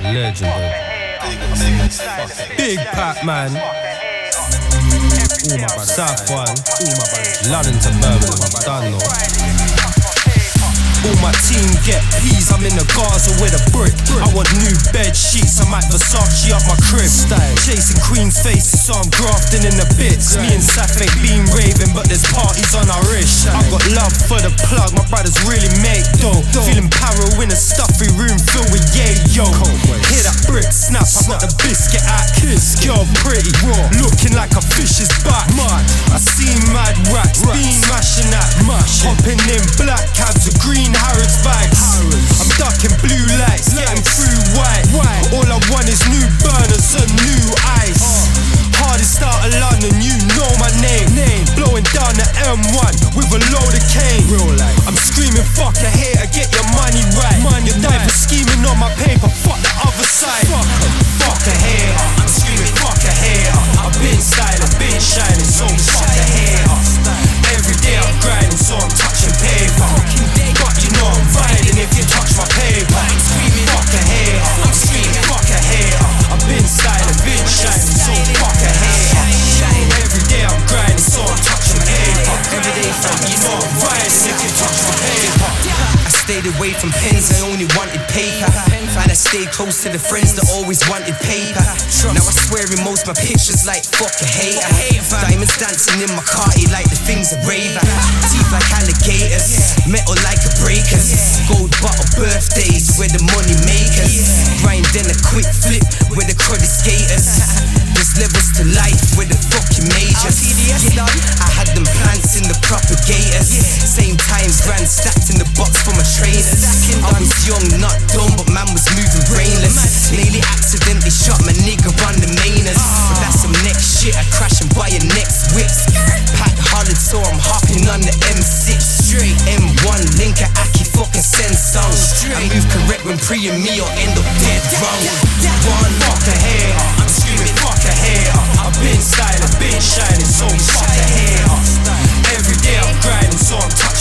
Legendary. Big Pat, man. All my brothers. South one. All my brothers. London to Birmingham. Done, no. All my team get peas, I'm in the Gaza with a brick. I want new bed sheets, I might Versace up my crib. Chasing queen's faces, so I'm grafting in the bits. Me and Saf ain't been raving, but there's parties on our wrist. I got love for the plug, my brothers really make dough. Feeling paro in a stuffy room filled with yayo. Hear that brick snap, I got the biscuit out kiss. Girl pretty, looking like a fish's back. I seen mad racks, been mashing that mush. Hopping in black cabs with green Harrods bags. I'm ducking blue lights, getting through white. All I want is new burners and new ice. Hardest out of London, you know my name. Blowing down the M1 with a load of cane. I'm screaming fuck a hater, get your money right. You're dying for scheming on my paper, fuck the other side. Fuck a hater, I'm screaming fuck a hater. I've been styling, been shining, so fuck a hater. Every day I'm grinding, so I'm touching paper. But you know I'm riding if you touch my paper. I'm screaming fuck a hater, I'm screaming fuck a hater. I've been styling, been shining, so fuck a hater. Every day I'm grinding, so I'm touching paper. Every day you know I'm riding if you touch my paper. I stayed away from pens, I only wanted paper. And I stayed close to the friends that always wanted paper. Now I swear in most my pictures like fuck a hater. Diamonds dancing in my carty like the things a raver. Teeth like alligators, metal like a breakers. Gold bottle birthdays, we're the money makers. Grind then a quick flip with the cruddy skaters. There's levels to life with the fucking majors. I had them plants in the propagators. Same times grand stacked in the box for my trainers. I was young, not dumb, but man was moving brainless. Nearly accidentally shot my nigga on the mainers. But that's some next shit, I crash and buy a next whips. Pack hollered, so I'm hopping on the M6 straight. M1, Linka, Aki, fucking send songs. I move correct when pre and me or end up dead wrong. One fuck a hater, I'm screaming fuck a hater. I've been styling, been shining, so fuck a hater. Every day I'm grinding, so I'm touching